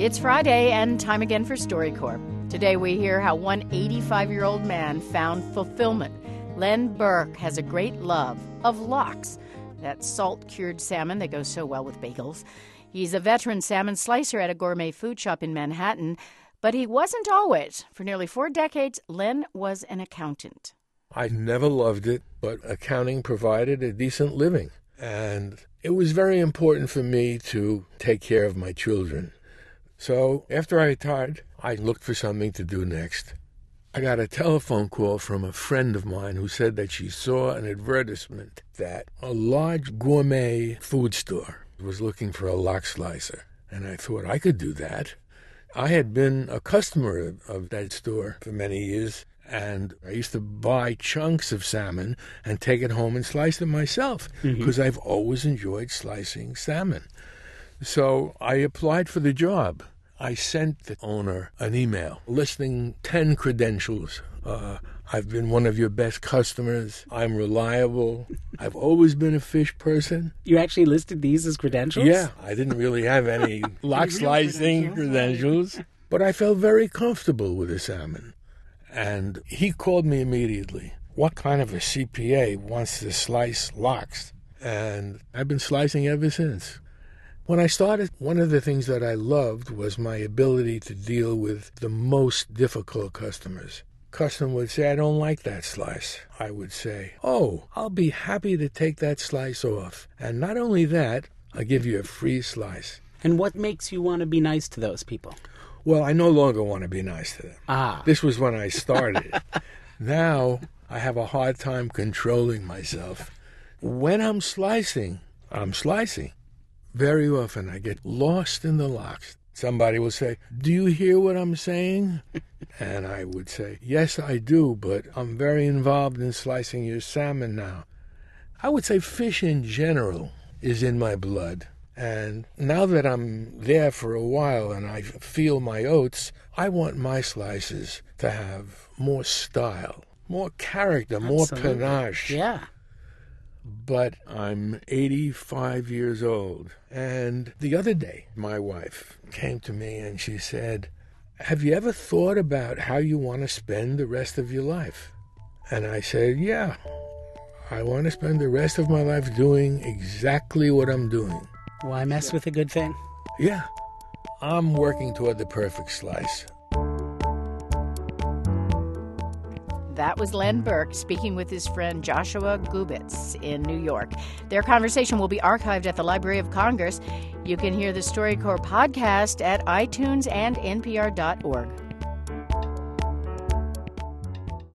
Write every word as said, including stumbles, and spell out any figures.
It's Friday and time again for StoryCorps. Today we hear how one eighty-five-year-old man found fulfillment. Len Burke has a great love of lox, that salt-cured salmon that goes so well with bagels. He's a veteran salmon slicer at a gourmet food shop in Manhattan, but he wasn't always. For nearly four decades, Len was an accountant. I never loved it, but accounting provided a decent living. And it was very important for me to take care of my children. So after I retired, I looked for something to do next. I got a telephone call from a friend of mine who said that she saw an advertisement that a large gourmet food store was looking for a lox slicer. And I thought I could do that. I had been a customer of that store for many years, and I used to buy chunks of salmon and take it home and slice it myself because mm-hmm. I've always enjoyed slicing salmon. So I applied for the job. I sent the owner an email listing ten credentials. Uh, I've been one of your best customers. I'm reliable. I've always been a fish person. You actually listed these as credentials? Yeah. I didn't really have any lox slicing credentials, but I felt very comfortable with the salmon. And he called me immediately. What kind of a C P A wants to slice lox? And I've been slicing ever since. When I started, one of the things that I loved was my ability to deal with the most difficult customers. Customer would say, I don't like that slice. I would say, oh, I'll be happy to take that slice off. And not only that, I'll give you a free slice. And what makes you want to be nice to those people? Well, I no longer want to be nice to them. Ah. This was when I started. Now, I have a hard time controlling myself. When I'm slicing, I'm slicing. Very often I get lost in the lox. Somebody will say, do you hear what I'm saying? And I would say, yes, I do, but I'm very involved in slicing your salmon now. I would say fish in general is in my blood. And now that I'm there for a while and I feel my oats, I want my slices to have more style, more character, Absolutely. more panache. Yeah. But I'm eighty-five years old. And the other day, my wife came to me and she said, have you ever thought about how you want to spend the rest of your life? And I said, yeah, I want to spend the rest of my life doing exactly what I'm doing. Why mess with a good thing? Yeah, I'm working toward the perfect slice. That was Len Burke speaking with his friend Joshua Gubitz in New York. Their conversation will be archived at the Library of Congress. You can hear the StoryCorps podcast at iTunes and N P R dot org.